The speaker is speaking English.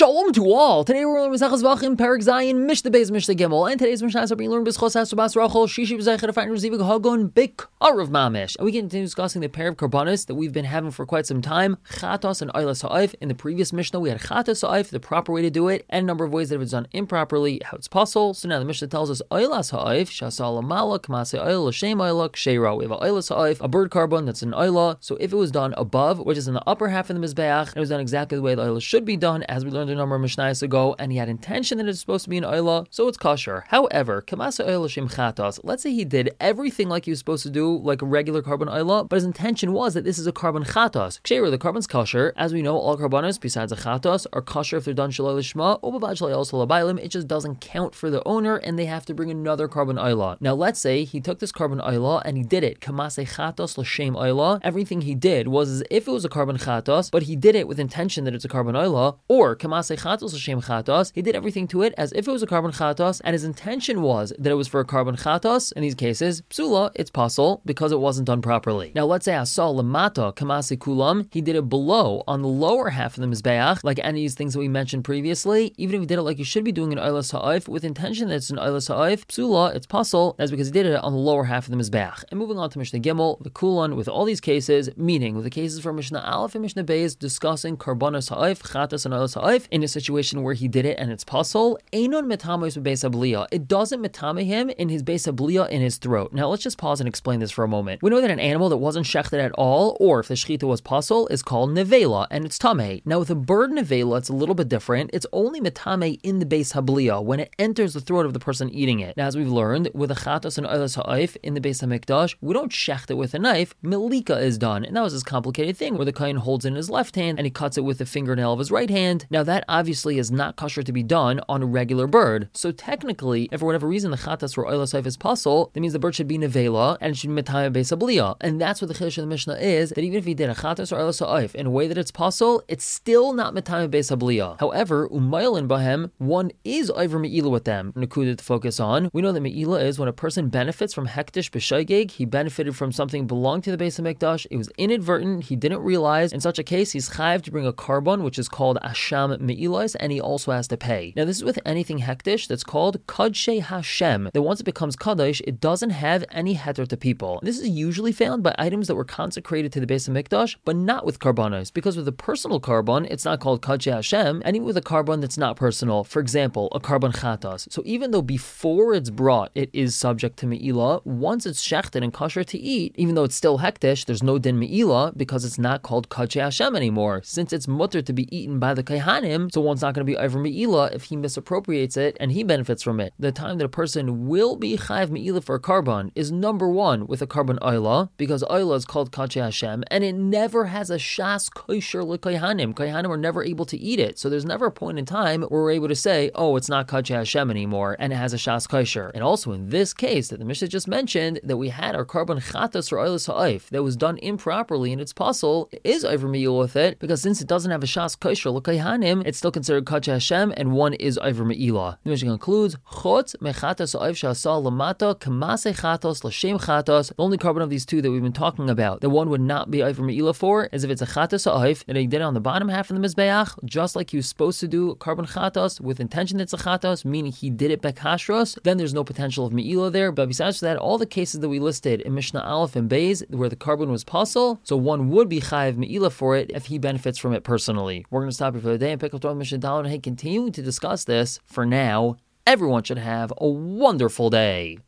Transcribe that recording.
Shalom to all. Today we're learning Mesechus Vachim, Perek Zayin, Mishnah Beis, Mishnah Gimel, and today's Mishnah are being learned B'schos Hashabas Rachel, Shishi B'zeicher, Find Receiving Hagon, Bik Arav Mamish. And we continue discussing the pair of karbanos that we've been having for quite some time, Chatos and Oilas Ha'if. In the previous Mishnah, we had Chatos Ha'if, the proper way to do it, and a number of ways that if it's done improperly, how it's possible. So now the Mishnah tells us Oilas Ha'if, Shasal Amala, Kamase Oil, Shem Oila, Ksheira. We have a Oilas Ha'if, a bird carbon that's an Oila. So if it was done above, which is in the upper half of the Mizbeach, it was done exactly the way the Oila should be done, as we learned a number of Mishnayos ago, and he had intention that it's supposed to be an Oila, so it's kosher. However, Kamasa Oila Shem Chatos, let's say he did everything like he was supposed to do, like a regular carbon Oila, but his intention was that this is a carbon Chatos. Ksheira, the carbon's kosher. As we know, all carbonos, besides a Chatos, are kosher if they're done Shalai Lishma, or Bavad Shalai also Labailim. It just doesn't count for the owner, and they have to bring another carbon Oila. Now, let's say he took this carbon Oila, and he did it, Kamase Chatos L'Shem Oila. Everything he did was as if it was a carbon Chatos, but he did it with intention that it's a carbon Oila, or Kamase Chatos L'Shem Chatos, he did everything to it as if it was a carbon Chatos, and his intention was that it was for a carbon Chatos. In these cases, Psula, it's pasul because it wasn't done properly. Now let's say Asal Lamata Kamase Kulam, he did it below, on the lower half of the Mizbeach, like any of these things that we mentioned previously. Even if he did it like you should be doing an Oilas Ha'if, with intention that it's an Oilas Ha'if, Psula, it's pasul. That's because he did it on the lower half of the Mizbeach. And moving on to Mishnah Gimel, the Kulan, with all these cases, meaning with the cases from Mishnah Aleph and Mishnah Beis, discussing Karbanos Ha'if, Chatas and Oilas Ha'if, in a situation where he did it and it's pasul, Einon Metamos Beis Habliya. It doesn't metame him in his Beis Habliya in his throat. Now let's just pause and explain this for a moment. We know that an animal that wasn't shechted at all, or if the shechita was pasul, is called nevela, and it's tameh. Now with a bird nevela, it's a little bit different. It's only metame in the Beis Habliya, when it enters the throat of the person eating it. Now as we've learned, with a chatas and oilas ha'if in the Beis HaMikdash, we don't shecht it with a knife. Milika is done, and that was this complicated thing where the kohen holds it in his left hand and he cuts it with the fingernail of his right hand. Now that obviously is not kosher to be done on a regular bird. So technically, if for whatever reason the chatas for oilas ha'if is pasul, that means the bird should be nevela and it should be metame Beis Habliya. And that's what the chiddush of the Mishnah is, that even if he did a chatas or oilas ha'if in a way that it's pasul, it's still not metame Beis Habliya. However, umaylin bahem, one is over me'ila with them. Nakuda to focus on. We know that me'ila is when a person benefits from hektish b'shaygeg. He benefited from something belonging to the Beis HaMikdash. It was inadvertent. He didn't realize. In such a case, he's chayav to bring a carbon, which is called asham me'ilas, and he also has to pay. Now, this is with anything hektish that's called kadshe Hashem. That once it becomes kaddish, it doesn't have any heter to people. This is usually found by items that were consecrated to the Beis HaMikdash, but not with karbanos. Because with a personal carbon, it's not called kadshe Hashem, and even with a carbon that's not personal, for example, a carbon chatas. So even though before it's brought, it is subject to me'ila, once it's shechted and kosher to eat, even though it's still hektish, there's no din me'ila because it's not called kadshe Hashem anymore. Since it's mutter to be eaten by the kaihanim, so one's not going to be over me'ila if he misappropriates it and he benefits from it. The time that a person will be chayav me'ila for a carbon is number one with a carbon oila, because oila is called kadshe Hashem, and it never has a shas kosher l'kaihanim. Kaihanim are never able to eat it, so there's never a point in time where we're able to say, oh, it's not kadshe Hashem anymore, and it has a shas kosher. And also in this case that the Mishnah just mentioned, that we had our carbon chatas or oilas ha'if that was done improperly and it's pasul, is over me'ila with it, because since it doesn't have a shas kosher l'kaihanim, it's still considered kadshe Hashem, and one is over me'ila. The Mishnah concludes, chutz mechatas ha'if sha'asal lamata kamase chatos l'shem chatos. The only carbon of these two that we've been talking about that one would not be over me'ila for is if it's a chatas ha'if, and he did it on the bottom half of the mizbeach, just like he was supposed to do carbon chatos with intention that it's a chatos, meaning he did it bekashros, then there's no potential of me'ila there. But besides that, all the cases that we listed in Mishnah Aleph and Beis where the carbon was pasul, so one would be chayav me'ila for it if he benefits from it personally. We're going to stop here for the day and pick up on Mishnah Daled, and continuing to discuss this. For now, everyone should have a wonderful day.